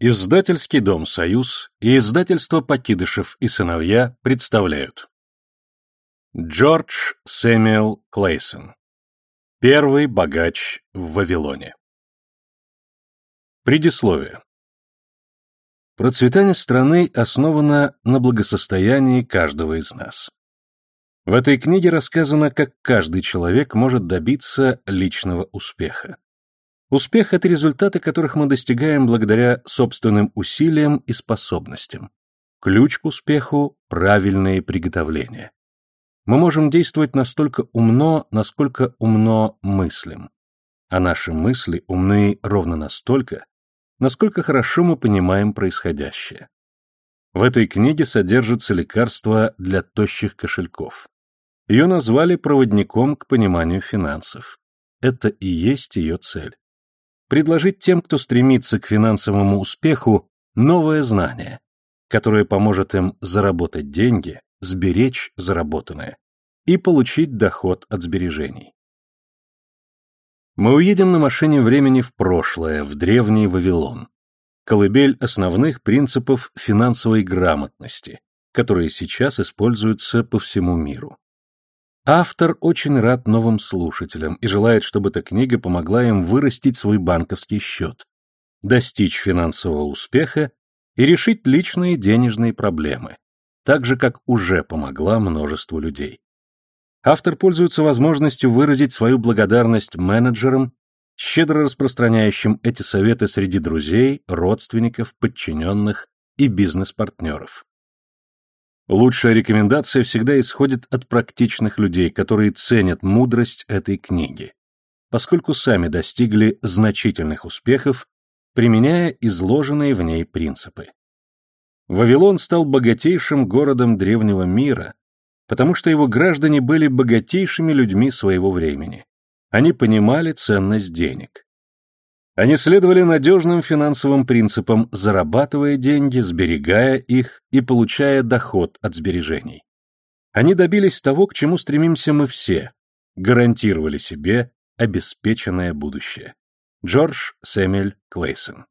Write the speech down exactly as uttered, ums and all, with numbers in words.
Издательский дом «Союз» и издательство «Покидышев и сыновья» представляют. Джордж Сэмюэл Клейсон. Первый богач в Вавилоне. Предисловие. Процветание страны основано на благосостоянии каждого из нас. В этой книге рассказано, как каждый человек может добиться личного успеха. Успех — это результаты, которых мы достигаем благодаря собственным усилиям и способностям. Ключ к успеху — правильные приготовления. Мы можем действовать настолько умно, насколько умно мыслим. А наши мысли умны ровно настолько, насколько хорошо мы понимаем происходящее. В этой книге содержится лекарство для тощих кошельков. Ее назвали проводником к пониманию финансов. Это и есть ее цель. Предложить тем, кто стремится к финансовому успеху, новое знание, которое поможет им заработать деньги, сберечь заработанное и получить доход от сбережений. Мы уедем на машине времени в прошлое, в древний Вавилон, колыбель основных принципов финансовой грамотности, которые сейчас используются по всему миру. Автор очень рад новым слушателям и желает, чтобы эта книга помогла им вырастить свой банковский счет, достичь финансового успеха и решить личные денежные проблемы, так же, как уже помогла множеству людей. Автор пользуется возможностью выразить свою благодарность менеджерам, щедро распространяющим эти советы среди друзей, родственников, подчиненных и бизнес-партнеров. Лучшая рекомендация всегда исходит от практичных людей, которые ценят мудрость этой книги, поскольку сами достигли значительных успехов, применяя изложенные в ней принципы. Вавилон стал богатейшим городом древнего мира, потому что его граждане были богатейшими людьми своего времени. Они понимали ценность денег. Они следовали надежным финансовым принципам, зарабатывая деньги, сберегая их и получая доход от сбережений. Они добились того, к чему стремимся мы все, гарантировали себе обеспеченное будущее. Джордж Сэмюэл Клейсон.